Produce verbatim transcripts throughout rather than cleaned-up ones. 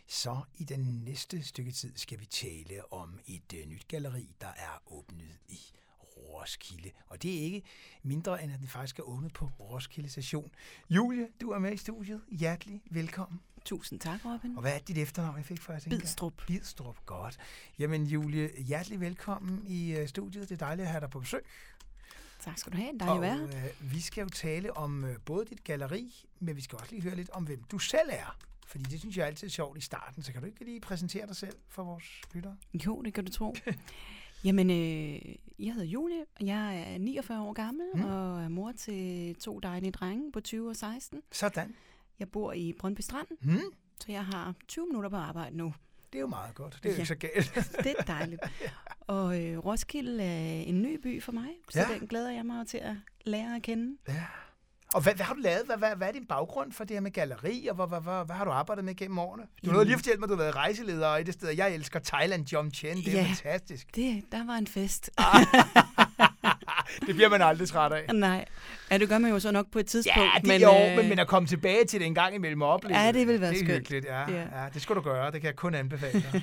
Så i den næste stykke tid skal vi tale om et uh, nyt galleri, der er åbnet i Roskilde. Og det er ikke mindre, end at det faktisk er åbnet på Roskilde Station. Julie, du er med i studiet. Hjertelig velkommen. Tusind tak, Robin. Og hvad er dit efternavn, jeg fik for at tænke? Bidstrup. Bidstrup, godt. Jamen Julie, hjertelig velkommen i uh, studiet. Det er dejligt at have dig på besøg. Tak skal du have. Dejligt at være. Og øh, vi skal jo tale om øh, både dit galleri, men vi skal også lige høre lidt om, hvem du selv er. Fordi det synes jeg er altid sjovt i starten. Så kan du ikke lige præsentere dig selv for vores lyttere? Jo, det kan du tro. Jamen, øh, jeg hedder Julie, og jeg er niogfyrre år gammel, hmm. og er mor til to dejlige drenge på tyve og seksten. Sådan. Jeg bor i Brøndby Strand, hmm. så jeg har tyve minutter på arbejde nu. Det er jo meget godt. Det er jo ja. ikke så galt. Det er dejligt. Og øh, Roskilde er en ny by for mig, så ja. Den glæder jeg mig til at lære at kende. Ja. Og hvad, hvad har du lavet? Hvad, hvad, hvad er din baggrund for det her med galleri, og hvad, hvad, hvad, hvad har du arbejdet med gennem årene? Du nåede lige at fortælle mig, at du har været rejseleder i det sted. Jeg elsker Thailand, Jomtien. Det er ja, fantastisk. Det, der var en fest. Det bliver man aldrig træt af. Nej. Ja, det gør man jo så nok på et tidspunkt. Ja, det men, jo, øh... men, men at komme tilbage til det en gang imellem og opleve ja, det vil være det er skønt. Hyggeligt. Ja, ja. ja, det skal du gøre. Det kan jeg kun anbefale dig.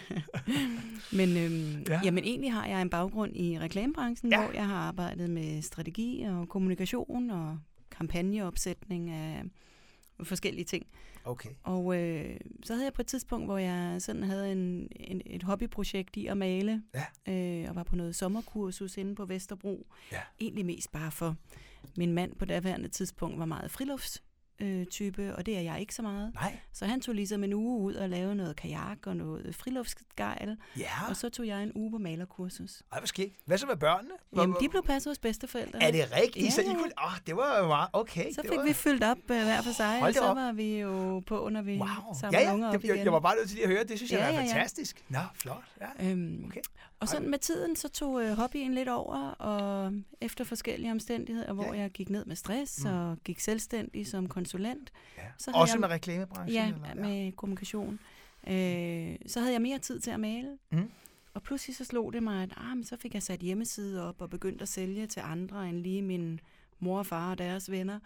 men øhm, ja. jamen, egentlig har jeg en baggrund i reklamebranchen, ja. Hvor jeg har arbejdet med strategi og kommunikation og kampagneopsætning af forskellige ting. Okay. Og øh, så havde jeg på et tidspunkt, hvor jeg sådan havde en, en, et hobbyprojekt i at male, ja. øh, og var på noget sommerkursus inde på Vesterbro. Ja. Egentlig mest bare for min mand på daværende tidspunkt var meget frilufts. Øh, type, og det er jeg ikke så meget. Nej. Så han tog ligesom en uge ud og lavede noget kajak og noget friluftsgejl, ja. Og så tog jeg en uge på malerkursus. Ej, hvad skete? Hvad så med børnene? Hvor, Jamen, de blev passet hos bedsteforældre. Er det rigtigt? Ja, Så I ja. kunne... Åh, oh, det var jo meget... Okay. Så det fik var... vi fyldt op uh, hver for sig, og så op. var vi jo på, når vi wow. samlede ja, ja. unger op jeg, igen. Jeg var bare nødt til lige at høre. Det synes jeg ja, er ja, ja. fantastisk. Nå, flot. Ja. Øhm, okay. Og sådan med tiden, så tog uh, hobbyen lidt over, og efter forskellige omstændigheder, hvor ja. Jeg gik ned med stress, mm. og gik selvstændig som konsulent. Ja. Så også jeg, med reklamebranchen? Ja, eller? med kommunikation. Øh, så havde jeg mere tid til at male. Mm. Og pludselig så slog det mig, at ah, men så fik jeg sat hjemmeside op og begyndt at sælge til andre end lige min mor og far og deres venner.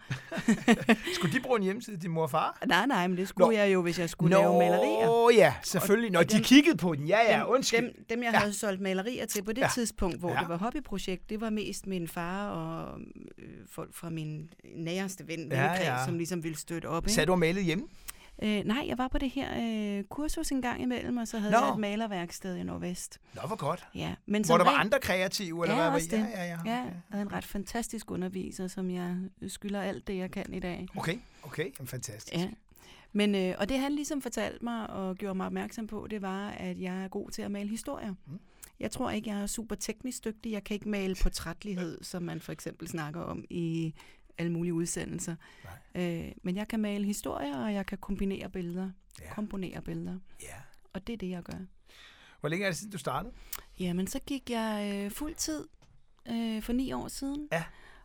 Skulle de bruge en hjemmeside, din mor og far? Nej, nej, men det skulle Nå. Jeg jo, hvis jeg skulle Nå, lave malerier. Åh ja, selvfølgelig. Når de dem, kiggede på den, ja, ja, undskyld. Dem, dem jeg ja. havde solgt malerier til på det ja. Tidspunkt, hvor ja. Det var hobbyprojekt, det var mest min far og øh, folk fra min næreste ven, ja, ja. Som ligesom ville støtte op. Ikke? Så du har malet hjemme? Øh, nej, jeg var på det her øh, kursus en gang imellem, og så havde Nå. jeg et malerværksted i Nordvest. Nå, hvor godt. Ja, men hvor der var rent... andre kreative, eller ja, hvad? Også det. Ja, ja, ja. Okay. Ja, jeg havde en ret fantastisk underviser, som jeg skylder alt det, jeg kan i dag. Okay, okay, jamen, fantastisk. Ja. Men, øh, og det han ligesom fortalte mig og gjorde mig opmærksom på, det var, at jeg er god til at male historier. Mm. Jeg tror ikke, jeg er super teknisk dygtig. Jeg kan ikke male portrætlighed, som man for eksempel snakker om i alle mulige udsendelser. Øh, men jeg kan male historier, og jeg kan kombinere billeder. Ja. Komponere billeder. Ja. Og det er det, jeg gør. Hvor længe er det siden, du startede? Jamen, så gik jeg øh, fuld tid øh, for ni år siden. Ja.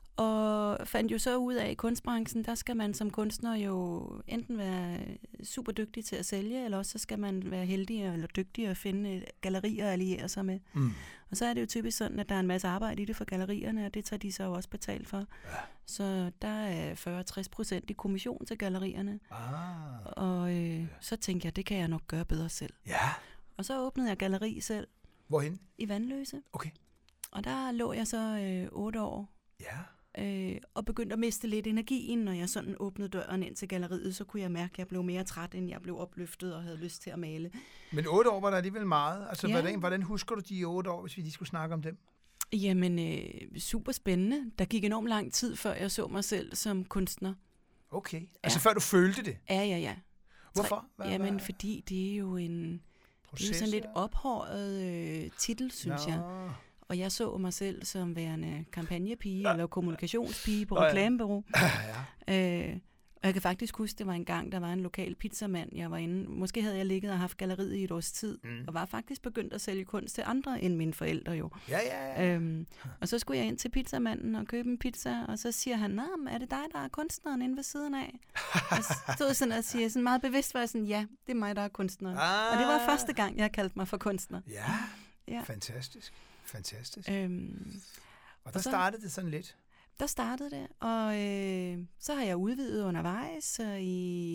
Og fandt jo så ud af, i kunstbranchen, der skal man som kunstner jo enten være super dygtig til at sælge, eller også så skal man være heldig eller dygtig at finde gallerier at alliere sig med. Mm. Og så er det jo typisk sådan, at der er en masse arbejde i det for gallerierne, og det tager de så også betalt for. Ja. Så der er fyrre til tres procent i kommission til gallerierne. Ah. Og øh, ja. Så tænkte jeg, det kan jeg nok gøre bedre selv. Ja. Og så åbnede jeg galleri selv. Hvorhen? I Vandløse. Okay. Og der lå jeg så øh, otte år. Ja. Øh, og begyndte at miste lidt energien, når jeg sådan åbnede døren ind til galleriet, så kunne jeg mærke, at jeg blev mere træt, end jeg blev opløftet og havde lyst til at male. Men otte år var der alligevel meget. Altså, ja. hvordan, hvordan husker du de otte år, hvis vi lige skulle snakke om dem? Jamen, øh, super spændende. Der gik enormt lang tid, før jeg så mig selv som kunstner. Okay. Altså, ja. Før du følte det? Ja, ja, ja. Hvorfor? Hvad, Jamen, hvad? fordi det er jo en Proces, det er jo sådan lidt ophøjet øh, titel, synes Nå. Jeg. Og jeg så mig selv som værende kampagnepige ja. Eller kommunikationspige på reklamebureau. Ja. Øh, og jeg kan faktisk huske, det var en gang, der var en lokal pizzamand, jeg var inde. Måske havde jeg ligget og haft galleriet i et års tid, mm. og var faktisk begyndt at sælge kunst til andre end mine forældre jo. Ja, ja, ja. Øhm, og så skulle jeg ind til pizzamanden og købe en pizza, og så siger han, nej, er det dig, der er kunstneren inde ved siden af? Og så stod sådan og siger, sådan meget bevidst var jeg sådan, ja, det er mig, der er kunstneren. Ah. Og det var første gang, jeg kaldte mig for kunstner. Ja, ja. Fantastisk. Fantastisk. Øhm, og der og så, startede det sådan lidt? Der startede det, og øh, så har jeg udvidet undervejs, og i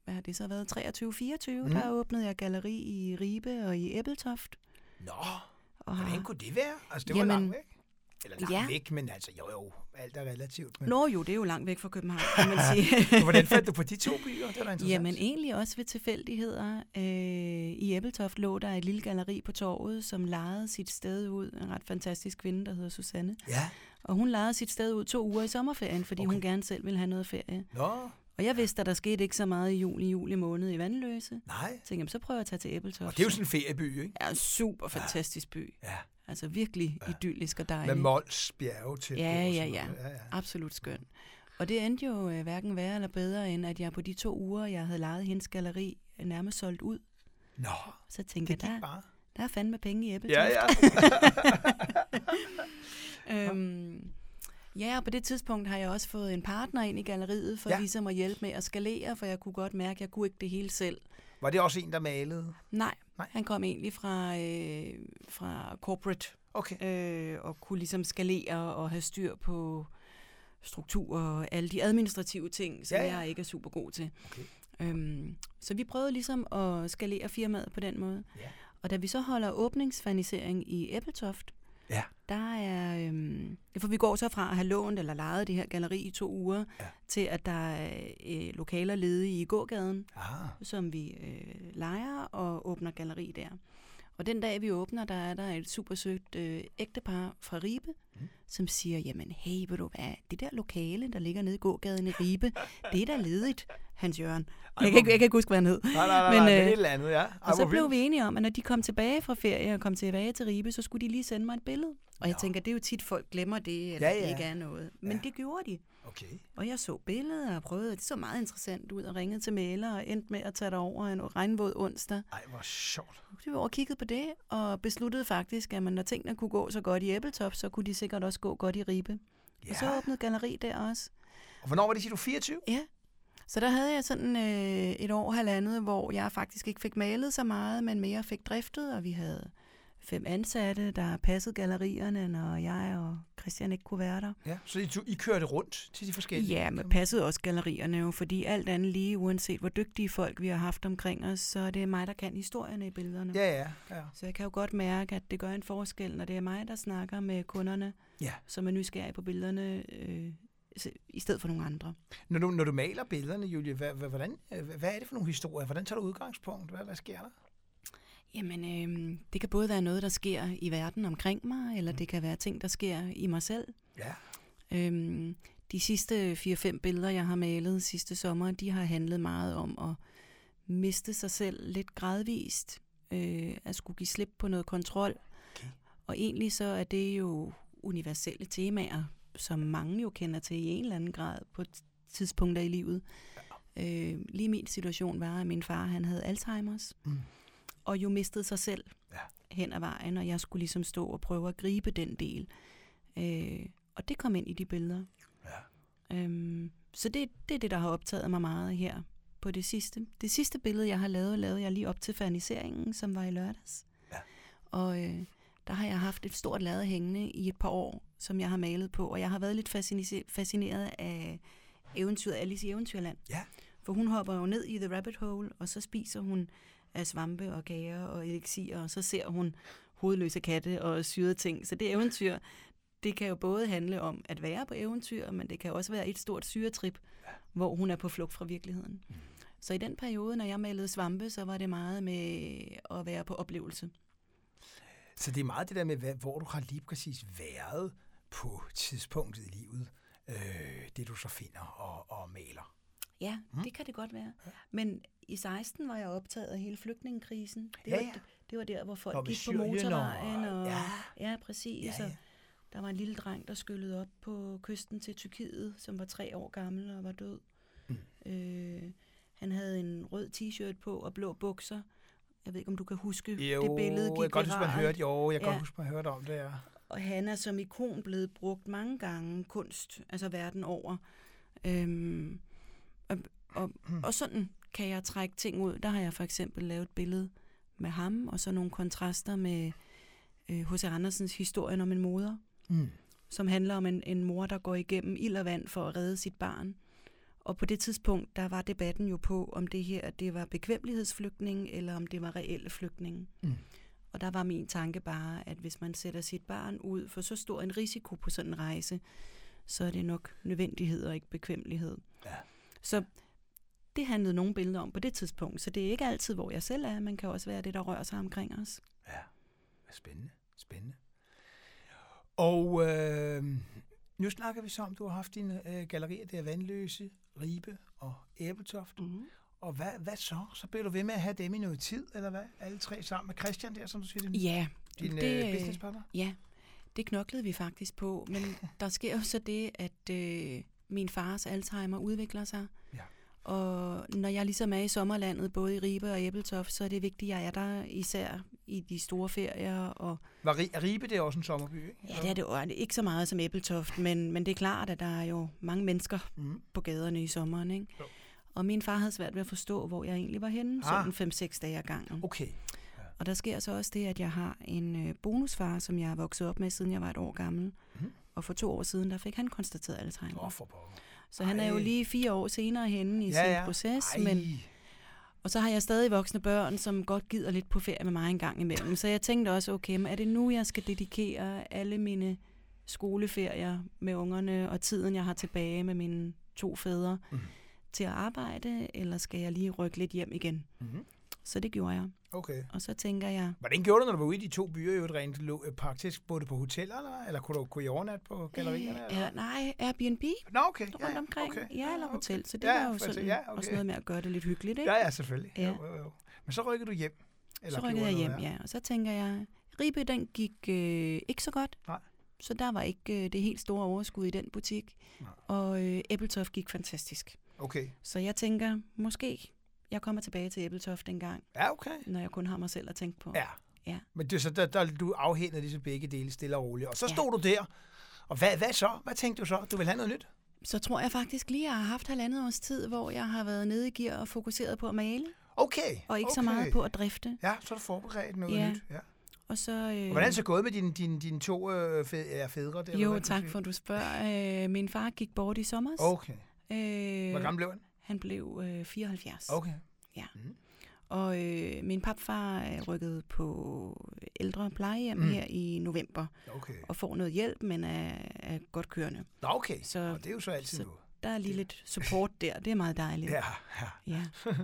hvad har det så været, treogtyve fireogtyve, Mm. der åbnede jeg galleri i Ribe og i Ebeltoft. Nå, Og hvordan kunne det være? Altså, det var Jamen, langt væk. Eller langt ja. væk, men altså, jo jo, alt er relativt. Men... Nå jo, det er jo langt væk fra København, kan man sige. Så hvordan fandt du på de to byer? Det var da interessant. Jamen egentlig også ved tilfældigheder. Øh, I Ebeltoft lå der et lille galleri på torvet, som lejede sit sted ud. En ret fantastisk kvinde, der hedder Susanne. Ja. Og hun lejede sit sted ud to uger i sommerferien, fordi okay. hun gerne selv ville have noget ferie. Nå. Og jeg vidste, at der skete ikke så meget i juli, juli måned i Vandløse. Nej. Så tænkte jeg, så prøver jeg at tage til Ebeltoft. Og det er jo sådan en ferieby, ikke? Ja, en super fantastisk by. Ja. Altså virkelig ja. idyllisk og dejlig. Med Mols bjerge til. Ja, ja, ja, ja, ja. absolut skøn. Og det endte jo øh, hverken værre eller bedre, end at jeg på de to uger, jeg havde lejet hendes galleri, nærmest solgt ud. Nå, så tænkte det jeg, gik der, bare. der er fandme penge i Ebeltoft. Ja, ja. øhm, ja, og på det tidspunkt har jeg også fået en partner ind i galleriet, for ja. ligesom at hjælpe med at skalere, for jeg kunne godt mærke, at jeg kunne ikke det hele selv. Var det også en, der malede? Nej, Nej. han kom egentlig fra, øh, fra corporate, okay. øh, og kunne ligesom skalere og have styr på struktur og alle de administrative ting, som ja, ja. jeg ikke er super god til. Okay. Øhm, så vi prøvede ligesom at skalere firmaet på den måde. Ja. Og da vi så holder åbningsfanisering i Ebeltoft, ja. der er, øhm, for vi går så fra at have lånt eller lejet det her galleri i to uger, ja. til at der er øh, lokaler ledige i gågaden, Aha. som vi øh, lejer og åbner galleri der. Og den dag, vi åbner, der er der et super sødt øh, ægtepar fra Ribe, mm. som siger, jamen hey, ved du hvad, det der lokale, der ligger nede i gågaden i Ribe, det er da ledigt, Hans Jørgen. Jeg kan, ikke, jeg kan ikke huske, hvad han hed. Nej, nej, nej, men, nej, øh, det er et eller andet, ja. Og så blev vi enige om, at når de kom tilbage fra ferie og kom tilbage til Ribe, så skulle de lige sende mig et billede. Og jeg ja. tænker, det er jo tit, folk glemmer det, eller ja, ja. det ikke er noget. Men ja. det gjorde de. Okay. Og jeg så billeder og prøvede, det så meget interessant ud, og ringede til mægler og endte med at tage det over en regnvåd onsdag. Ej, hvor sjovt. Så vi var over og kiggede på det, og besluttede faktisk, at når tingene kunne gå så godt i Ebeltoft, så kunne de sikkert også gå godt i Ribe. Ja. Og så åbnede galleri der også. Og hvornår var det, siger du, fireogtyve? Ja. Så der havde jeg sådan øh, et år halvandet, hvor jeg faktisk ikke fik malet så meget, men mere fik driftet, og vi havde fem ansatte, der passede gallerierne, når jeg og Christian ikke kunne være der. Ja, så I, I kørte rundt til de forskellige? Ja, men passede også gallerierne jo, fordi alt andet lige, uanset hvor dygtige folk vi har haft omkring os, så er det mig, der kan historierne i billederne. Ja, ja, ja. Så jeg kan jo godt mærke, at det gør en forskel, når det er mig, der snakker med kunderne, ja. som er nysgerrige på billederne, øh, i stedet for nogle andre. Når du, når du maler billederne, Julie, hvad, hvordan, hvad er det for nogle historier? Hvordan tager du udgangspunkt? Hvad, hvad sker der? Jamen, øh, det kan både være noget, der sker i verden omkring mig, eller mm. det kan være ting, der sker i mig selv. Ja. Øhm, de sidste fire fem billeder, jeg har malet sidste sommer, de har handlet meget om at miste sig selv lidt gradvist, øh, at skulle give slip på noget kontrol. Okay. Og egentlig så er det jo universelle temaer, som mange jo kender til i en eller anden grad på tidspunkter i livet. Ja. Øh, lige min situation var, at min far han havde Alzheimers, mm. og jo mistede sig selv ja. hen ad vejen, og jeg skulle ligesom stå og prøve at gribe den del. Øh, og det kom ind i de billeder. Ja. Øhm, så det, det er det, der har optaget mig meget her på det sidste. Det sidste billede, jeg har lavet, lavede jeg lige op til ferniseringen, som var i lørdags. Ja. Og øh, der har jeg haft et stort lærred hængende i et par år, som jeg har malet på, og jeg har været lidt fascineret af eventyret Alice i Eventyrland. Ja. For hun hopper jo ned i The Rabbit Hole, og så spiser hun af svampe og kager og elixier, og så ser hun hovedløse katte og syrede ting. Så det eventyr, det kan jo både handle om at være på eventyr, men det kan også være et stort syretrip, ja. hvor hun er på flugt fra virkeligheden. Mm. Så i den periode, når jeg malede svampe, så var det meget med at være på oplevelse. Så det er meget det der med, hvor du har lige præcis været på tidspunktet i livet, øh, det du så finder og, og maler. Ja, mm. det kan det godt være. Ja. Men i seksten var jeg optaget af hele flygtningekrisen. Det, ja, var, ja. det, det var der, hvor folk og gik på motorvejen. Og, ja. ja, præcis. Ja, ja. Og der var en lille dreng, der skyllede op på kysten til Tyrkiet, som var tre år gammel og var død. Mm. Øh, han havde en rød t-shirt på og blå bukser. Jeg ved ikke, om du kan huske jo, det billede. Jo, jeg kan godt huske, man hørte, jo, jeg kan ja. godt huske, man hørte om det, ja. Og han er som ikon blevet brugt mange gange kunst, altså verden over. Øhm, og, og, mm. og sådan kan jeg trække ting ud. Der har jeg for eksempel lavet et billede med ham, og så nogle kontraster med H C. Andersens Historien om en moder, mm. som handler om en, en mor, der går igennem ild og vand for at redde sit barn. Og på det tidspunkt, der var debatten jo på, om det her det var bekvemmelighedsflygtning, eller om det var reelle flygtninge. Mm. Og der var min tanke bare, at hvis man sætter sit barn ud for så stor en risiko på sådan en rejse, så er det nok nødvendighed og ikke bekvemmelighed. Ja. Så det handlede nogle billeder om på det tidspunkt, så det er ikke altid, hvor jeg selv er. Man kan også være det, der rører sig omkring os. Ja, spændende, spændende. Og øh, nu snakker vi så om, du har haft dine øh, gallerier, det er Vandløse, Ribe og Ebeltoft. Mm-hmm. Og hvad, hvad så? Så bliver du ved med at have dem i noget tid, eller hvad? Alle tre sammen med Christian der, som du siger? Din, ja. Din det, øh, businesspartner? Ja, det knoklede vi faktisk på. Men der sker jo så det, at øh, min fars Alzheimer udvikler sig. Ja. Og når jeg ligesom er i sommerlandet, både i Ribe og Ebeltoft, så er det vigtigt, at jeg er der især i de store ferier. Og Var Ribe det er også en sommerby, ikke? Ja, det er det, og det er ikke så meget som Ebeltoft, men, men det er klart, at der er jo mange mennesker mm. på gaderne i sommeren, ikke? Jo. Og min far havde svært ved at forstå, hvor jeg egentlig var henne, ah. sådan fem-seks dage ad gangen. Okay. Ja. Og der sker så også det, at jeg har en øh, bonusfar, som jeg er vokset op med, siden jeg var et år gammel. Mm. Og for to år siden, der fik han konstateret Alzheimer. Oh, for Så han er jo lige fire år senere henne i ja, sin ja. proces. Men, og så har jeg stadig voksne børn, som godt gider lidt på ferie med mig en gang imellem. Så jeg tænkte også, okay, men er det nu, jeg skal dedikere alle mine skoleferier med ungerne, og tiden, jeg har tilbage med mine to fædre, mm. til at arbejde, eller skal jeg lige rykke lidt hjem igen? Mm-hmm. Så det gjorde jeg. Okay. Og så tænker jeg... Hvordan gjorde du, når du var ude i de to byer, jo et rent praktisk, både på hoteller, eller, eller kunne du kunne I overnatte på gallerierne? Øh, ja, nej, Airbnb. Nå, okay. Rundt ja, omkring. Okay. Ja, eller hotel. Så det ja, var jo sådan ja, okay. også noget med at gøre det lidt hyggeligt, ikke? Ja, ja, selvfølgelig. Ja. Jo, jo, jo. Men så rykkede du hjem? Eller så rykkede jeg hjem, ja. Og så tænker jeg, Ribe, den gik øh, ikke så godt. Nej. Så der var ikke øh, det helt store overskud i den butik. Nej. Og øh, Ebeltoft gik fantastisk. Okay. Så jeg tænker, måske jeg kommer tilbage til Ebeltoft en gang. Ja, okay. Når jeg kun har mig selv at tænke på. Ja. Ja. Men det, så der, der, du afhændede disse begge dele stille og roligt. Og så stod ja. du der. Og hvad, hvad så? Hvad tænkte du så? Du vil have noget nyt? Så tror jeg faktisk lige, at jeg har haft halvandet års tid, hvor jeg har været nede i gear og fokuseret på at male. Okay. Og ikke okay. så meget på at drifte. Ja, så er du forberedt noget ja. nyt. Ja. Og så, øh... og hvordan er det så gået med dine, dine, dine to øh, fæ- fædre? Der, jo, tak for, at du spørger. Øh, min far gik bort i sommer. Okay. Øh, Hvor gammel blev han? Han blev øh, fireoghalvfjerds. Okay. Ja. Mm. Og øh, min papfar er rykket på ældre plejehjem mm. her i november. Okay. Og får noget hjælp, men er, er godt kørende. Okay, så, og det er jo så altid så noget. Der er lige det. lidt support der. Det er meget dejligt. Ja, ja.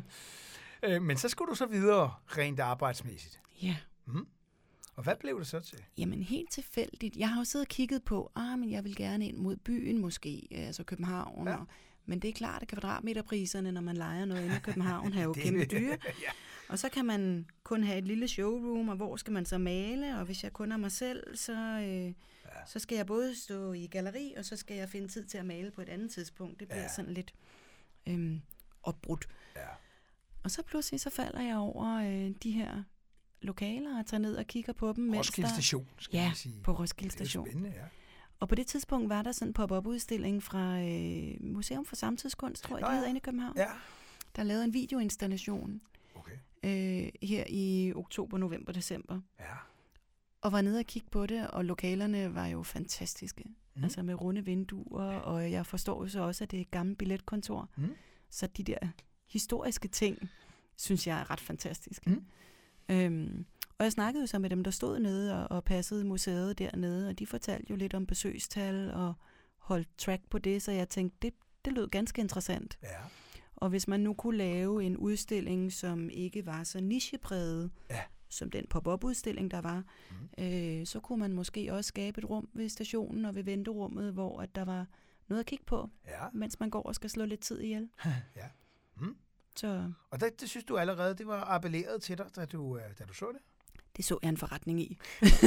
ja. Men så skulle du så videre rent arbejdsmæssigt. Ja. Mm. Og hvad blev det så til? Jamen helt tilfældigt. Jeg har jo siddet og kigget på, ah, men jeg vil gerne ind mod byen måske, altså København. Ja. Og, men det er klart, at kvadratmeterpriserne, når man lejer noget inde i København, er jo kæmpe dyre. Ja. Og så kan man kun have et lille showroom, og hvor skal man så male? Og hvis jeg kun er mig selv, så, øh, ja. så skal jeg både stå i galleri, og så skal jeg finde tid til at male på et andet tidspunkt. Det bliver ja. sådan lidt øh, opbrudt. Ja. Og så pludselig så falder jeg over øh, de her lokaler og tager ned og kigger på dem. Roskilde Station, skal ja, jeg sige. på Roskilde Station. Det er spændende, ja. Og på det tidspunkt var der sådan en pop-up-udstilling fra øh, Museum for Samtidskunst, tror jeg, det hedder, inde i København. Ja. Der lavede en videoinstallation okay. øh, her i oktober, november, december. Ja. Og var nede og kigge på det, og lokalerne var jo fantastiske. Mm. Altså med runde vinduer, og jeg forstår jo så også, at det er et gammelt billetkontor. Mm. Så de der historiske ting, synes jeg er ret fantastiske. Mm. Øhm, og jeg snakkede jo så med dem, der stod nede og, og passede museet dernede, og de fortalte jo lidt om besøgstal og holdt track på det, så jeg tænkte, det, det lød ganske interessant. Ja. Og hvis man nu kunne lave en udstilling, som ikke var så nichepræget, ja. som den pop-up-udstilling, der var, mm. øh, så kunne man måske også skabe et rum ved stationen og ved venterummet, hvor at der var noget at kigge på, ja. mens man går og skal slå lidt tid ihjel. ja. Mm. Så. Og det, det synes du allerede, det var appelleret til dig, da du, da du så det? Det så jeg en forretning i.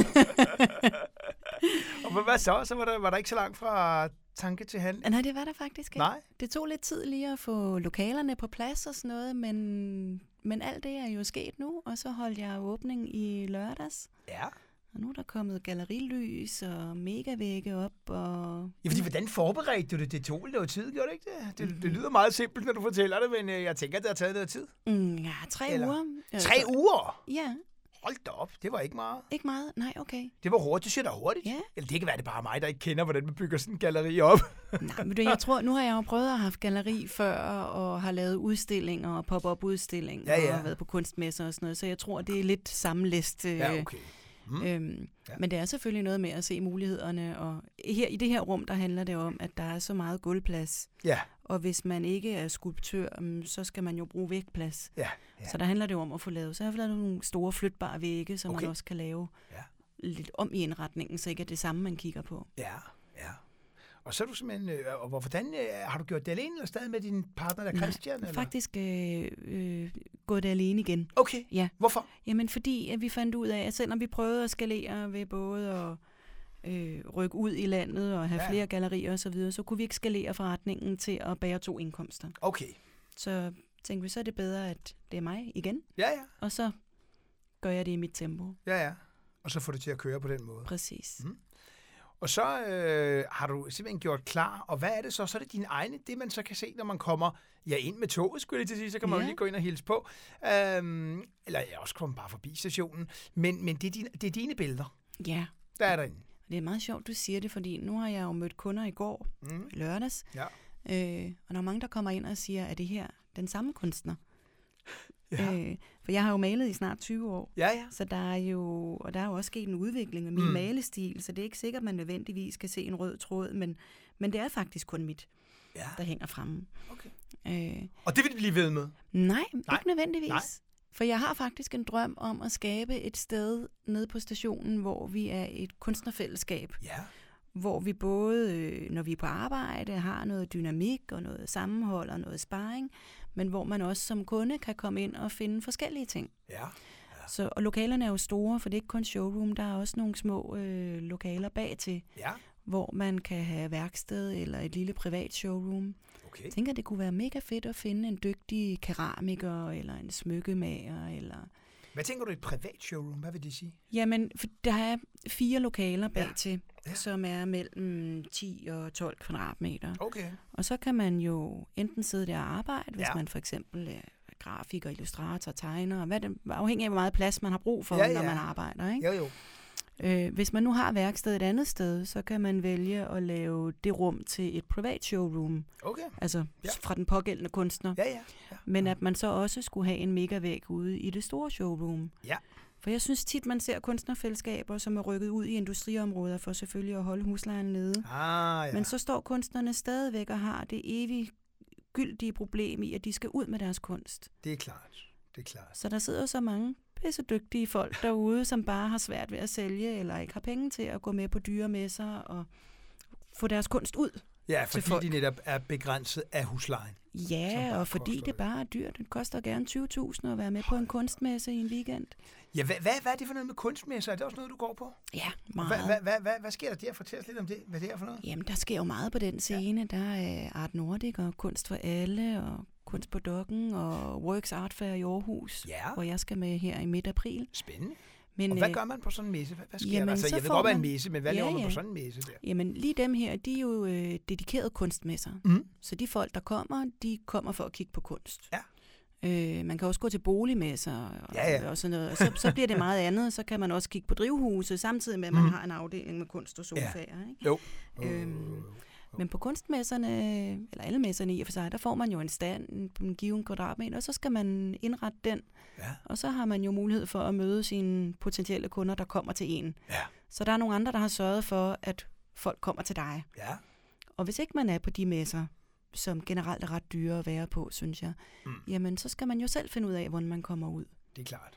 Og hvad så? Så var der, var der ikke så langt fra tanke til handling? Nej, det var der faktisk ikke. Nej. Det tog lidt tid lige at få lokalerne på plads og sådan noget, men, men alt det er jo sket nu, og så holdt jeg åbning i lørdags. Ja. Og nu er der kommet gallerilys og megavægge op. Og ja, fordi hvordan forberedte du det? Det tog noget tid, gjorde det ikke det? Det, mm-hmm. det lyder meget simpelt, når du fortæller det, men jeg tænker, at det har taget noget tid. Mm, ja, tre Eller? uger. Tre altså, uger? Ja. Hold da op, det var ikke meget. Ikke meget? Nej, okay. Det var hurtigt, det siger da hurtigt. Ja. Eller det kan være, det bare mig, der ikke kender, hvordan man bygger sådan en galleri op. Nej, men du, jeg tror, nu har jeg jo prøvet at have haft galleri før, og har lavet udstillinger og pop-up udstillinger, ja, ja. og har været på kunstmesser og sådan noget, så jeg tror, det er lidt samme liste. Ja, okay. Mm. Øhm, ja. Men det er selvfølgelig noget med at se mulighederne, og her i det her rum, der handler det om, at der er så meget gulvplads. Ja. Og hvis man ikke er skulptør, så skal man jo bruge vægplads. Ja, ja. Så der handler det om at få lavet. Så jeg har lavet nogle store flytbare vægge, som okay. man også kan lave ja. lidt om i indretningen, så ikke er det samme, man kigger på. Ja, ja. Og så er du simpelthen, øh, og hvordan, øh, har du gjort det alene, eller stadig med din partner, der Christian? Nej, eller? faktisk øh, øh, gået det alene igen. Okay, ja. Hvorfor? Jamen fordi, at vi fandt ud af, at selvom vi prøvede at skalere ved både at øh, rykke ud i landet og have ja. flere gallerier osv., så, så kunne vi ikke skalere forretningen til at bære to indkomster. Okay. Så tænkte vi, så er det bedre, at det er mig igen. Ja, ja. Og så gør jeg det i mit tempo. Ja, ja. Og så får det til at køre på den måde. Præcis. Mm. Og så øh, har du simpelthen gjort klar, og hvad er det så? Så er det dine egne, det man så kan se, når man kommer ja, ind med toget, skulle jeg til sige, så kan man ja. jo lige gå ind og hilse på. Øhm, eller jeg også kommer bare forbi stationen. Men, men det, er dine, det er dine billeder. Ja. Der er derinde. Det er meget sjovt, du siger det, fordi nu har jeg jo mødt kunder i går, mm. lørdags, ja. øh, og der er mange, der kommer ind og siger, at det her den samme kunstner? Ja. Øh, for jeg har jo malet i snart tyve år, ja, ja. så der er jo, og der er jo også sket en udvikling af min mm. malestil, så det er ikke sikkert, at man nødvendigvis kan se en rød tråd, men, men det er faktisk kun mit, ja. der hænger fremme. Okay. Øh, og det vil du blive ved med? Nej, nej. ikke nødvendigvis. Nej. For jeg har faktisk en drøm om at skabe et sted nede på stationen, hvor vi er et kunstnerfællesskab. Ja. Hvor vi både, når vi er på arbejde, har noget dynamik og noget sammenhold og noget sparring, men hvor man også som kunde kan komme ind og finde forskellige ting. Ja. Ja. Så, og lokalerne er jo store, for det er ikke kun showroom, der er også nogle små øh, lokaler bag til, ja. hvor man kan have værksted eller et lille privat showroom. Okay. Jeg tænker, det kunne være mega fedt at finde en dygtig keramiker eller en smykkemager. Eller... Hvad tænker du et privat showroom? Hvad vil det sige? Jamen, for der er fire lokaler bag ja. til, ja. som er mellem ti og tolv kvadratmeter. Okay. Og så kan man jo enten sidde der og arbejde, hvis ja. man for eksempel er grafiker, illustrator, tegner, hvad det, afhængig af, hvor meget plads man har brug for, ja, ja. når man arbejder. Ikke? Jo, jo. Øh, hvis man nu har værksted et andet sted, så kan man vælge at lave det rum til et privat showroom. Okay. Altså ja. fra den pågældende kunstner. Ja, ja. ja. Men at man så også skulle have en megavæg ude i det store showroom. Ja. For jeg synes tit, man ser kunstnerfællesskaber, som er rykket ud i industriområder for selvfølgelig at holde huslejen nede. Ah, ja. Men så står kunstnerne stadigvæk og har det evige gyldige problem i, at de skal ud med deres kunst. Det er klart. Det er klart. Så der sidder så mange pisse dygtige folk derude, som bare har svært ved at sælge, eller ikke har penge til at gå med på dyre messer og få deres kunst ud. Ja, fordi de netop er begrænset af huslejen. Ja, og fordi det bare er dyrt. Det koster gerne tyve tusind at være med på en kunstmesse i en weekend. Ja, hvad, hvad, hvad er det for noget med kunstmesser? Er det også noget, du går på? Ja, meget. Hvad, hvad, hvad, hvad, hvad sker der der? Fortæl os lidt om det. Hvad det er for noget? Jamen, der sker jo meget på den scene. Ja. Der er Art Nordic og Kunst for alle, og Kunst på Dokken, og Works Art Fair i Aarhus, ja. hvor jeg skal med her i midt april. Spændende. Men, og hvad gør man på sådan en messe? Hvad, hvad sker jamen, der? Altså, jeg ved godt, hvad en messe, men hvad ja, laver man ja. på sådan en messe der? Jamen, lige dem her, de er jo øh, dedikerede kunstmesser. Mm. Så de folk, der kommer, de kommer for at kigge på kunst. Ja. Øh, man kan også gå til boligmesser og, ja, ja. og sådan noget. Og så, så bliver det meget andet. Så kan man også kigge på drivhuse, samtidig med, at man mm. har en afdeling med kunst og sofaer. Ja. Ikke? Jo. Øhm, Men på kunstmesserne, eller alle messerne i og for sig, der får man jo en stand på en given kvadratmeter, og så skal man indrette den. Ja. Og så har man jo mulighed for at møde sine potentielle kunder, der kommer til en. Ja. Så der er nogle andre, der har sørget for, at folk kommer til dig. Ja. Og hvis ikke man er på de messer, som generelt er ret dyre at være på, synes jeg, mm. jamen så skal man jo selv finde ud af, hvordan man kommer ud. Det er klart.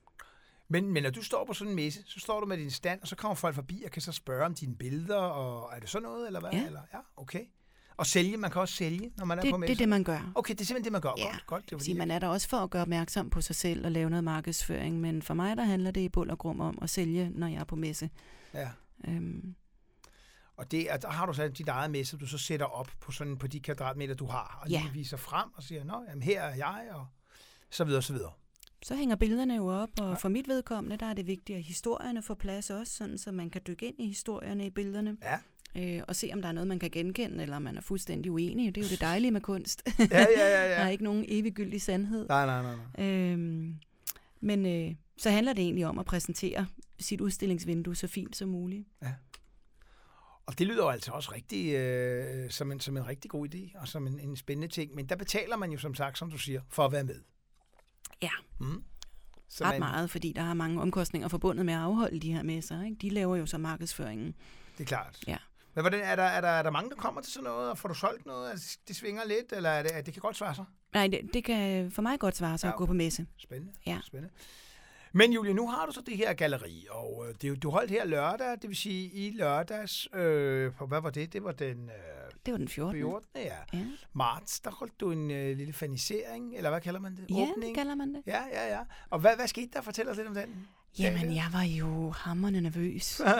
Men, men når du står på sådan en messe, så står du med din stand, og så kommer folk forbi og kan så spørge om dine billeder, og er det sådan noget, eller hvad? Ja. Eller, ja, okay. Og sælge, man kan også sælge, når man er det, på messe? Det er det, man gør. Okay, det er simpelthen det, man gør. Ja. Godt, godt. Det er, fordi man er der også for at gøre opmærksom på sig selv og lave noget markedsføring, men for mig, der handler det i bund og grund om at sælge, når jeg er på messe. Ja. Øhm. Og det, der har du så dit eget messe, du så sætter op på, sådan, på de kvadratmeter, du har, og ja. lige viser frem og siger, nå, jamen, her er jeg, og så videre, så videre. Så hænger billederne jo op, og ja. for mit vedkommende, der er det vigtigt, at historierne får plads også, sådan, så man kan dykke ind i historierne i billederne. Ja. Øh, og se, om der er noget, man kan genkende, eller om man er fuldstændig uenig. Det er jo det dejlige med kunst. Ja, ja, ja, ja. Der er ikke nogen eviggyldig sandhed. Nej, nej, nej. nej. Øhm, men, øh, så handler det egentlig om at præsentere sit udstillingsvindue så fint som muligt. Ja. Og det lyder jo altså også rigtig, øh, som, en, som en rigtig god idé, og som en, en spændende ting. Men der betaler man jo, som sagt, som du siger, for at være med. Ja, mm. så ret man... meget, fordi der er mange omkostninger forbundet med at afholde de her messer. Ikke? De laver jo så markedsføringen. Det er klart. Ja. Men hvordan, er, der, er, der, er der mange, der kommer til sådan noget, og får du solgt noget? Altså, det svinger lidt, eller er det, det kan godt svare sig? Nej, det, det kan for mig godt svare sig ja, okay. at gå på messe. Spændende. Ja. Spændende. Men Julie, nu har du så det her galleri, og øh, det, du holdt her lørdag, det vil sige i lørdags, øh, hvad var det? Det var den... Øh, det var den fjortende. fjortende ja. ja. Marts, der holdt du en øh, lille fanisering, eller hvad kalder man det? Ja, Åbning. det kalder man det. Ja, ja, ja. Og hvad, hvad skete der? Fortæl os lidt om den. Jamen, jeg var jo hamrende nervøs. ja.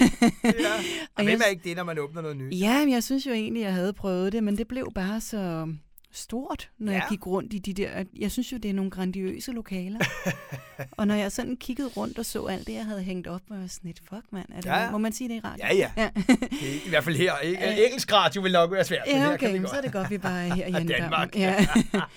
Og hvem er ikke det, når man åbner noget nyt? Ja, men jeg synes jo egentlig, jeg havde prøvet det, men det blev bare så stort, når ja. jeg gik rundt i de der... Jeg synes jo, det er nogle grandiøse lokaler. Og når jeg sådan kiggede rundt og så alt det, jeg havde hængt op, var jeg sådan lidt, fuck mand, er det, ja. må man sige det i radio? Ja, ja. ja. Det er i hvert fald her. Ikke? Engelsk radio vil nok være svært. Ja, okay, men så er det godt, vi bare er her i Danmark. Ja.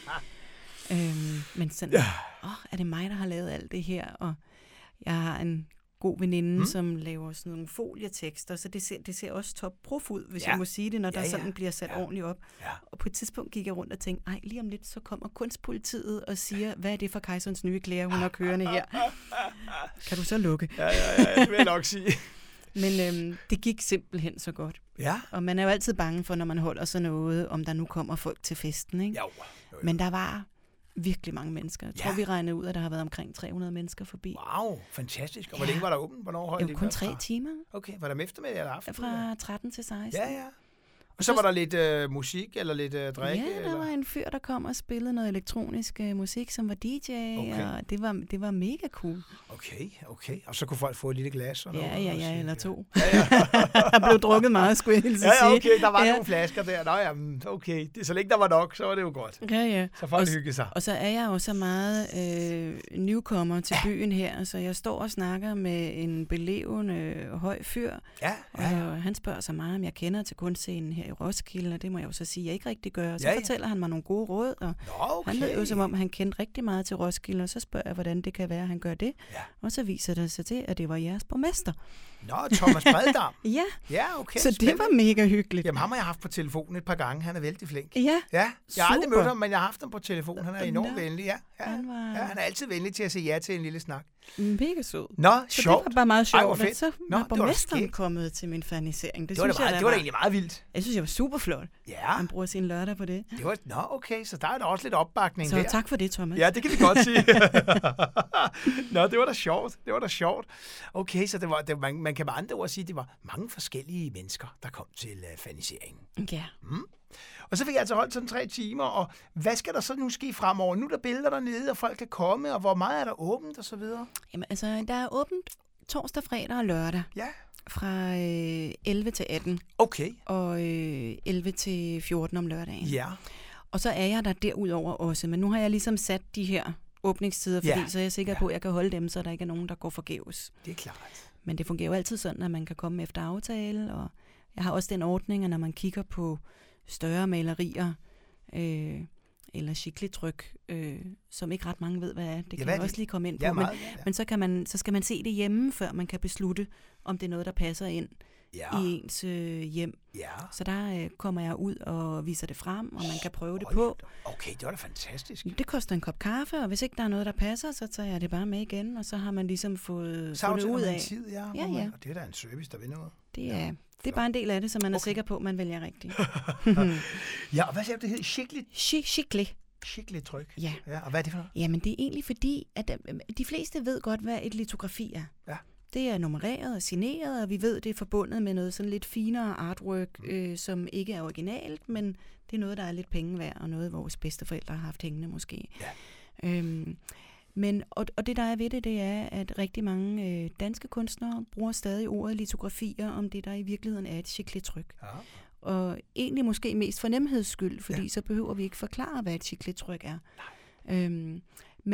øhm, men sådan, ja. åh, er det mig, der har lavet alt det her? Og jeg har en god veninde, mm. som laver sådan nogle folietekster, så det ser, det ser også top-prof ud, hvis ja. jeg må sige det, når der ja, ja. sådan bliver sat ja. ordentligt op. Ja. Og på et tidspunkt gik jeg rundt og tænkte, ej, lige om lidt, så kommer kunstpolitiet og siger, hvad er det for Kejserens nye klæder, hun har kørende her? Kan du så lukke? Ja, ja, ja, det vil jeg nok sige. Men øhm, det gik simpelthen så godt. Ja. Og man er jo altid bange for, når man holder sådan noget, om der nu kommer folk til festen, ikke? Jo. Jo, jo. Men der var virkelig mange mennesker. Jeg tror, ja. vi regnede ud, at der har været omkring tre hundrede mennesker forbi. Wow, fantastisk. Og hvor ja. længe var der åbent? Hvornår holdt det? Jo, kun tre timer. Okay, var der om eftermiddag eller aften? Fra tretten til seksten. Ja, ja. Og så var der lidt øh, musik eller lidt øh, drikke? Ja, der eller? var en fyr, der kom og spillede noget elektronisk øh, musik, som var D J, okay. og det var, det var mega cool. Okay, okay. Og så kunne folk få et lille glas? Og ja, noget, ja, og ja, sige, eller to. Ja, ja. Der blev drukket meget, skulle jeg hilse sige. Ja, okay, der var ja. nogle flasker der. Nå ja, okay. Det, så længe der var nok, så var det jo godt. Ja, ja. Så folk og, hyggede sig. Og så er jeg jo så meget øh, newcomer til ja. byen her, så jeg står og snakker med en belevende øh, høj fyr. Ja, ja, ja. Og han spørger så meget, om jeg kender til kunstscenen her i Roskilde, og det må jeg jo så sige, jeg ikke rigtig gør. Så ja, ja. fortæller han mig nogle gode råd, og Nå, okay. han lød jo som om, han kendte rigtig meget til Roskilde, og så spørger jeg, hvordan det kan være, at han gør det. Ja. Og så viser det sig til, at det var jeres borgmester. Nå, Thomas Breddam. ja. Ja, okay. Så spændende. det var mega hyggeligt. Jamen, ham har jeg haft på telefonen et par gange. Han er vældig flink. Ja, Ja, jeg har super. aldrig mødt ham, men jeg har haft ham på telefon. Han er enormt Nå. venlig. Ja, ja. Han, var... ja, han er altid venlig til at sige ja til en lille snak. Mega sød. Nå, så sjovt. det var bare meget sjovt, Ej, at så Nå, var borgmesteren var kommet til min fanisering. Det, det, var, synes det, meget, jeg, det var var... egentlig meget vildt. Jeg synes, jeg var super flot. Ja. Han bruger sin lørdag på det. Det var, nå, okay, så der er der også lidt opbakning så der. Så tak for det, Thomas. Ja, det kan vi godt sige. Nå, det var da sjovt. Det var da sjovt. Okay, så det var, det, man, man kan med andre ord sige, at det var mange forskellige mennesker, der kom til uh, faniseringen. Ja. Mm. Og så fik jeg altså holdt sådan tre timer, og hvad skal der så nu ske fremover? Nu er der billeder dernede, og folk kan komme, og hvor meget er der åbent og så videre? Jamen altså, der er åbent torsdag, fredag og lørdag. Ja. Fra øh, elleve til atten. Okay. Og øh, elleve til fjorten om lørdagen. Ja. Og så er jeg der derudover også, men nu har jeg ligesom sat de her åbningstider, fordi ja. så er jeg sikker ja. på, at jeg kan holde dem, så der ikke er nogen, der går forgæves. Det er klart. Men det fungerer jo altid sådan, at man kan komme efter aftale, og jeg har også den ordning, at når man kigger på større malerier, øh, eller chicletryk, øh, som ikke ret mange ved, hvad er. Det kan ja, jeg også lige komme ind på. Ja, meget, men ja, ja. men så, kan man, så skal man se det hjemme, før man kan beslutte, om det er noget, der passer ind ja. i ens øh, hjem. Ja. Så der øh, kommer jeg ud og viser det frem, og man kan prøve det på. Okay, det var da fantastisk. Det koster en kop kaffe, og hvis ikke der er noget, der passer, så tager jeg det bare med igen, og så har man ligesom fået, fået det ud af. Tid, ja. Ja, ja. Og det er da en service, der vil noget. Det er... Det er bare en del af det, så man er okay. sikker på, at man vælger rigtigt. Ja, og hvad siger du, det hedder? Chiclet? Chiclet. Chiclet-tryk? Ja. Ja. Og hvad er det for noget? Jamen, det er egentlig fordi, at de fleste ved godt, hvad et litografi er. Ja. Det er nummereret og signeret, og vi ved, det er forbundet med noget sådan lidt finere artwork, mm. øh, som ikke er originalt, men det er noget, der er lidt penge værd, og noget, vores bedsteforældre har haft hængende måske. Ja. Øhm, Men, og, og det, der er ved det, det er, at rigtig mange øh, danske kunstnere bruger stadig ordet litografier om det, der i virkeligheden er et chicletryk. Ja. Og egentlig måske mest for nemheds skyld, fordi ja. så behøver vi ikke forklare, hvad et chicletryk er. Øhm, men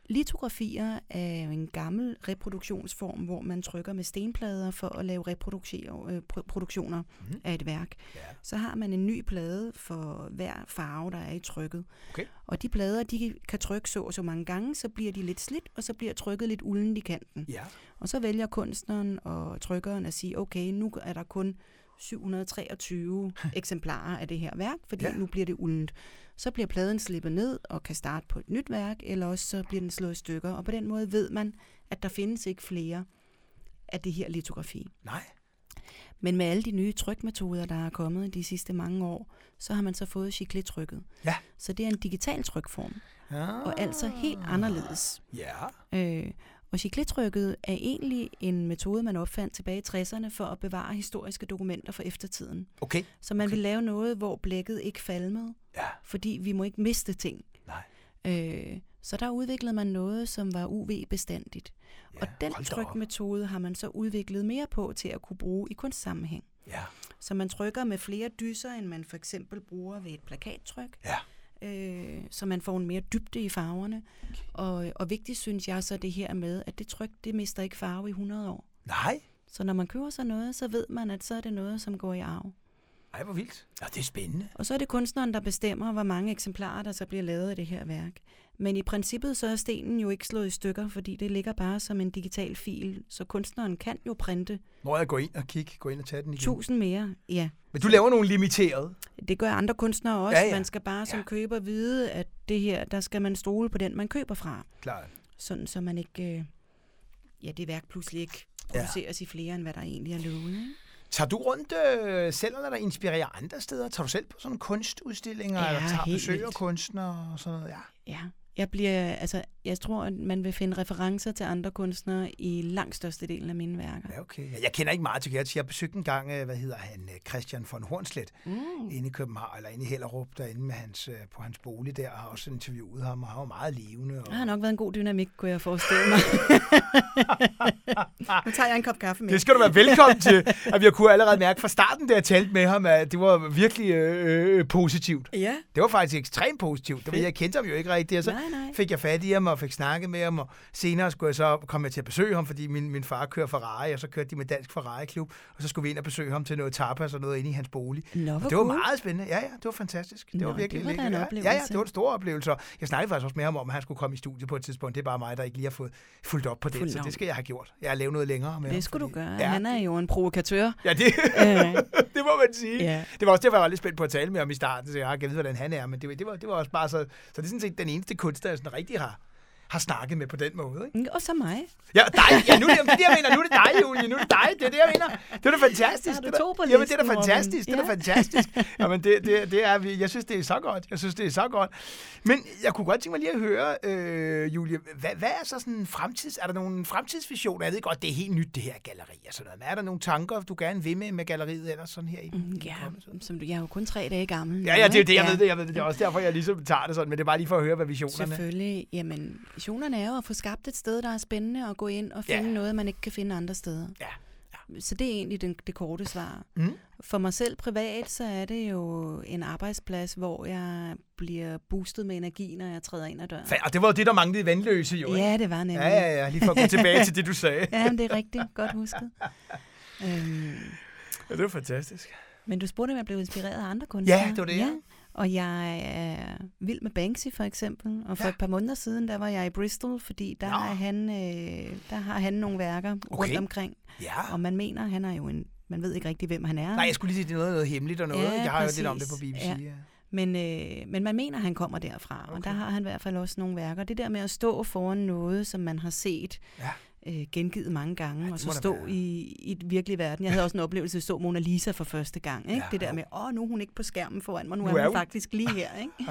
Litografier er en gammel reproduktionsform, hvor man trykker med stenplader for at lave reproduktioner mm. af et værk. Ja. Så har man en ny plade for hver farve, der er i trykket. Okay. Og de plader, de kan trykke så og så mange gange, så bliver de lidt slidt, og så bliver trykket lidt uldent i kanten. Ja. Og så vælger kunstneren og trykkeren at sige, okay, nu er der kun syv hundrede og treogtyve eksemplarer af det her værk, fordi ja. nu bliver det uldent. Så bliver pladen slippet ned og kan starte på et nyt værk, eller også så bliver den slået i stykker. Og på den måde ved man, at der findes ikke flere af det her litografi. Nej. Men med alle de nye trykmetoder, der er kommet de sidste mange år, så har man så fået chiclet-trykket. Ja. Så det er en digital trykform, ah. og altså helt anderledes. Ja. Øh, og chiclet-trykket er egentlig en metode, man opfandt tilbage i tresserne for at bevare historiske dokumenter for eftertiden. Okay. Så man okay. vil lave noget, hvor blækket ikke falmede, ja. fordi vi må ikke miste ting. Nej. Øh, så der udviklede man noget, som var U V-bestandigt. Ja, og den trykmetode har man så udviklet mere på til at kunne bruge i kunstsammenhæng. Ja. Så man trykker med flere dyser, end man for eksempel bruger ved et plakattryk. Ja. Øh, så man får en mere dybde i farverne. Okay. Og, og vigtigt synes jeg så det her med, at det tryk, det mister ikke farve i hundrede år. Nej. Så når man køber sådan noget, så ved man, at så er det noget, som går i arv. Ej, hvor vildt. Ja, det er spændende. Og så er det kunstneren, der bestemmer, hvor mange eksemplarer, der så bliver lavet af det her værk. Men i princippet, så er stenen jo ikke slået i stykker, fordi det ligger bare som en digital fil, så kunstneren kan jo printe. Må jeg gå ind og kigge, gå ind og tage den igen? Tusind mere, ja. Men du laver nogle limiterede? Det gør andre kunstnere også. Ja, ja. Man skal bare som ja. køber vide, at det her, der skal man stole på den, man køber fra. Klart. Sådan, så man ikke, ja, det værk pludselig ikke produceres ja. i flere, end hvad der egentlig er lovet, ikke? Tager du rundt øh, selv, eller der inspirerer andre steder? Tager du selv på sådan kunstudstillinger, ja, eller tager besøger kunstnere og sådan noget? Ja. Ja, jeg bliver, altså, jeg tror, at man vil finde referencer til andre kunstnere i langt størstedelen af mine værker. Ja, okay. Jeg kender ikke meget til Gertz. Jeg besøgte en gang, hvad hedder han, Christian von Hornslet, mm. inde i København, eller inde i Hellerup, derinde med hans, på hans bolig der, og har også interviewet ham, og han var meget levende. Og... Der har nok været en god dynamik, kunne jeg forestille mig. Nu tager jeg en kop kaffe med. Det skal du være velkommen til. At vi kunne allerede mærke fra starten, da jeg talte med ham, at det var virkelig øh, positivt. Ja. Det var faktisk ekstremt positivt. Det var, jeg kendte ham jo ikke rigtigt, så nej, nej. fik jeg fat i ham og fik snakket med ham, og senere skulle jeg så komme til at besøge ham, fordi min, min far kører Ferrari, og så kørte de med Dansk Ferrari-klub, og så skulle vi ind og besøge ham til noget tapas og noget inde i hans bolig. Nå, det var cool. Meget spændende. Ja, ja, det var fantastisk. Det Nå, var virkelig det var en oplevelse. Ja, ja, det var en stor oplevelse. Jeg snakkede faktisk også med ham om, at han skulle komme i studiet på et tidspunkt. Det er bare mig, der ikke lige har fået fulgt op på det, så det skal jeg have gjort. Jeg har lavet noget længere med det ham. Det skulle fordi, du gøre. Ja, han er jo en provokatør. Ja, det, det må man sige. Ja. Det var også derfor, jeg var lidt spændt på at tale med ham i starten, så jeg har ikke vide, hvordan han er, men det, det, var, det var også bare så... Så det er sådan set den eneste kunstner, jeg sådan rigtig har, har snakket med på den måde. Ikke? Og så mig. Ja, dig. Ja, nu, det er det, jeg mener. Nu er det dig, Julie. Nu er det dig. Det er det, jeg mener. Det er da fantastisk. Det er to på listen, jamen, det er da fantastisk. Det er da fantastisk. Jamen, det, det, det er, jeg synes, det er så godt. Jeg synes, det er så godt. Men jeg kunne godt tænke mig lige at høre, øh, Julie, hvad, hvad er så sådan en fremtids... Er der nogle fremtidsvisioner? Jeg ved godt, det er helt nyt, det her galleri og sådan noget. Men er der nogle tanker, du gerne vil med med galleriet eller sådan her? I, mm, ja, som du, jeg er jo kun tre dage gammel. Ja, ja, det er det, jeg ved det. Jeg ved det. Det er også derfor, jeg ligesom tager det sådan. Men det er bare lige for at høre, hvad visionerne er. Selvfølgelig. Jamen, visionerne er jo at få skabt et sted, der er spændende, og gå ind og finde ja. noget, man ikke kan finde andre steder. Ja. Ja. Så det er egentlig den, det korte svar. Mm. For mig selv privat, så er det jo en arbejdsplads, hvor jeg bliver boostet med energi, når jeg træder ind ad døren. Og det var jo det, der manglede i Vandløse, jo, ikke? Ja, det var nemlig. Ja, ja, ja. Lige for at gå tilbage til det, du sagde. Ja, det er rigtigt. Godt husket. øhm. Ja, det var fantastisk. Men du spurgte, om jeg blev inspireret af andre kunstnere. Ja, det var det, ja. Og jeg er vild med Banksy, for eksempel. Og for ja. et par måneder siden, der var jeg i Bristol, fordi der, er han, øh, der har han nogle værker okay. rundt omkring. Ja. Og man mener, han er jo en... Man ved ikke rigtig, hvem han er. Nej, jeg skulle lige sige, det er noget, noget hemmeligt og noget. Ja, jeg har jo lidt om det på B B C. Ja. Ja. Men, øh, men man mener, han kommer derfra. Okay. Og der har han i hvert fald også nogle værker. Det der med at stå foran noget, som man har set... Ja. Øh, gengivet mange gange, ja, og så stå i, i et virkelig verden. Jeg havde også en oplevelse at stå Mona Lisa for første gang. Ikke? Ja, det der med, åh, nu er hun ikke på skærmen foran mig, nu, nu er hun faktisk lige her.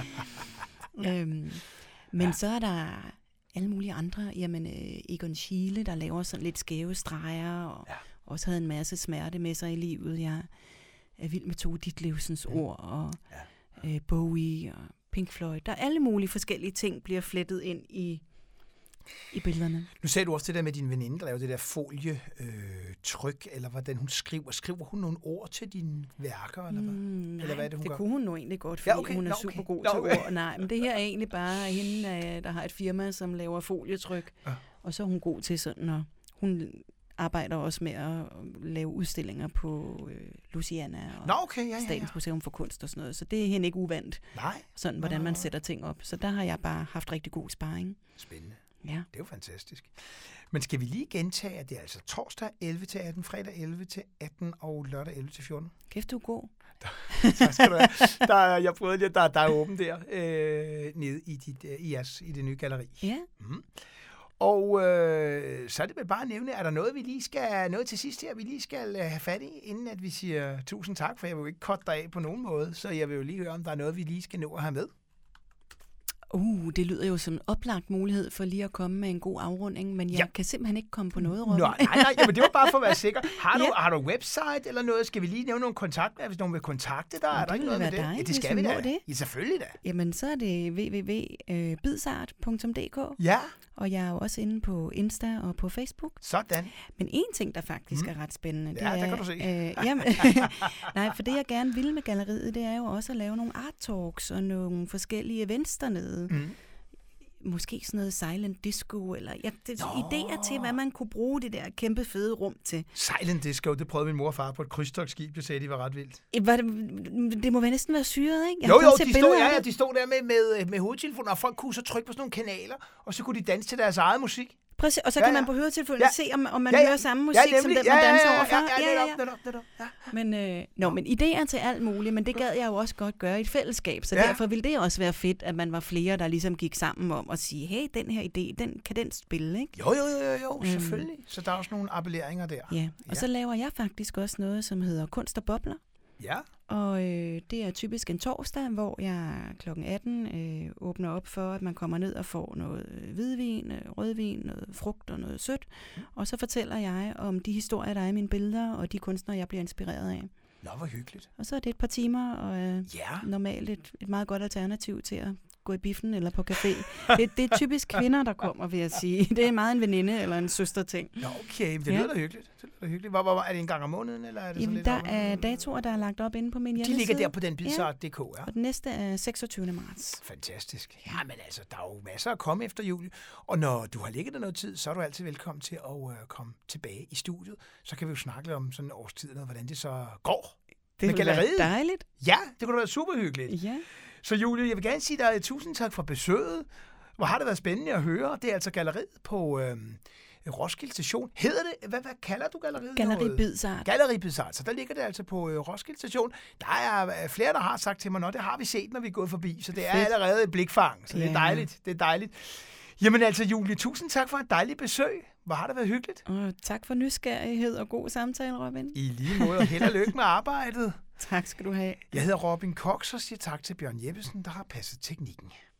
Ikke? øhm, men ja. så er der alle mulige andre. Jamen, øh, Egon Schiele, der laver sådan lidt skæve streger, og ja. også havde en masse smerte med sig i livet. Jeg er vild med Tove Ditlevsens mm. ord, og ja. øh, Bowie, og Pink Floyd. Der er alle mulige forskellige ting, bliver flettet ind i i billederne. Nu sagde du også det der med din veninde, der lavede det der folietryk, øh, eller hvordan hun skriver. Skriver hun nogle ord til dine værker, eller hvad? Mm, eller hvad er det, hun det gør? kunne hun nu egentlig godt, fordi ja, okay. hun er Nå, super okay. god Nå, til okay. ord. Nej, men det her er egentlig bare hende, der har et firma, som laver folietryk, ja. Og så er hun god til sådan, og hun arbejder også med at lave udstillinger på øh, Louisiana og Nå, okay, ja, ja, ja. Statens Museum for Kunst og sådan noget. Så det er hende ikke uvandt, Nej. sådan hvordan man sætter ting op. Så der har jeg bare haft rigtig god sparring. Spændende. Ja. Det er jo fantastisk. Men skal vi lige gentage, at det er altså torsdag elleve til atten, fredag elleve til atten og lørdag elleve til fjorten? Kæft, du er god. Tak skal du have. Der er, jeg prøvede lige, der, der er åben der, øh, nede i, dit, øh, i, jeres, i det nye galleri. Ja. Mm. Og øh, så er det vel bare at nævne, er der noget, vi lige skal, noget til sidst her, vi lige skal have fat i, inden at vi siger tusind tak, for jeg vil jo ikke cutte dig af på nogen måde, så jeg vil jo lige høre, om der er noget, vi lige skal nå at have med. Uh, det lyder jo som en oplagt mulighed for lige at komme med en god afrunding, men jeg ja. kan simpelthen ikke komme på noget, Robin. Nej, nej, nej, jamen, det var bare for at være sikker. Har du, ja. har du website eller noget? Skal vi lige nævne nogle kontakter, hvis nogen vil kontakte dig? Ja, er der ikke noget med det? Dig, Ja, det skal vi da. Det. Ja, selvfølgelig da. Jamen, så er det w w w punktum bidsart punktum d k. Ja. Og jeg er jo også inde på Insta og på Facebook. Sådan. Men en ting, der faktisk mm. er ret spændende, det ja, er... det kan du se. Øh, jamen, nej, for det jeg gerne vil med galleriet, det er jo også at lave nogle art talks og nogle forskellige events dernede. Mm. Måske sådan noget silent disco, eller ja, det, idéer til, hvad man kunne bruge det der kæmpe fede rum til. Silent disco, det prøvede min mor og far på et krydstogtskib, jeg sagde, de var ret vildt. Det, det må være næsten være syret, ikke? Jeg jo, jo, de stod, ja, ja, de stod der med, med, med hovedtelefoner, og folk kunne så trykke på sådan nogle kanaler, og så kunne de danse til deres eget musik. Præcis, og så ja, kan ja. man på høretelefonen ja. se, om, om man ja, ja. hører samme musik, ja, som den, man ja, danser ja, ja, overfor. Ja, ja, ja, ja, ja. ja. Men, øh, nå, men idéer til alt muligt, men det gad jeg jo også godt gøre i et fællesskab, så ja. derfor ville det også være fedt, at man var flere, der ligesom gik sammen om at sige, hey, den her idé, den, kan den spille, ikke? Jo, jo, jo, jo, selvfølgelig. Um, så der er også nogle appelleringer der. Ja, og ja. så laver jeg faktisk også noget, som hedder Kunst og Bobler. Ja. Og øh, det er typisk en torsdag, hvor jeg klokken atten øh, åbner op for, at man kommer ned og får noget hvidvin, øh, rødvin, noget frugt og noget sødt. Mm. Og så fortæller jeg om de historier, der er i mine billeder, og de kunstnere, jeg bliver inspireret af. Nå, hvor hyggeligt. Og så er det et par timer, og øh, ja. normalt et, et meget godt alternativ til at gå i biffen eller på café. Det, det er typisk kvinder, der kommer, vil jeg sige. Det er meget en veninde eller en søster ting. Nå, okay, det lyder ja. da hyggeligt. Det lyder hyggeligt. Hvor, hvor, er det en gang om måneden? Eller er det Jamen, sådan der er datoer, der er lagt op inde på min hjemmeside. De ligger der på den bidsart punktum d k, ja. Og den næste er seksogtyvende marts. Fantastisk. Ja, men altså, der er jo masser at komme efter jul. Og når du har ligget der noget tid, så er du altid velkommen til at uh, komme tilbage i studiet. Så kan vi jo snakke lidt om sådan en års tid, og hvordan det så går. Det ville være dejligt. Ja, det kunne da være super hyggeligt. Ja. Så Julie, jeg vil gerne sige dig tusind tak for besøget. Hvor har det været spændende at høre. Det er altså galleriet på øh, Roskilde Station. Hedder det? Hvad, hvad kalder du galleriet? Galleri Bidsart. Galleri Bidsart. Så der ligger det altså på øh, Roskilde Station. Der er flere, der har sagt til mig, nå, det har vi set, når vi er gået forbi. Så det er Fedt. allerede et blikfang. Så ja. det er dejligt. Det er dejligt. Jamen altså, Julie, tusind tak for et dejligt besøg. Hvor har det været hyggeligt. Og tak for nysgerrighed og god samtale, Robin. I lige måde, og held og lykke med arbejdet. Tak skal du have. Jeg hedder Robin Cox og siger tak til Bjørn Jeppesen, der har passet teknikken.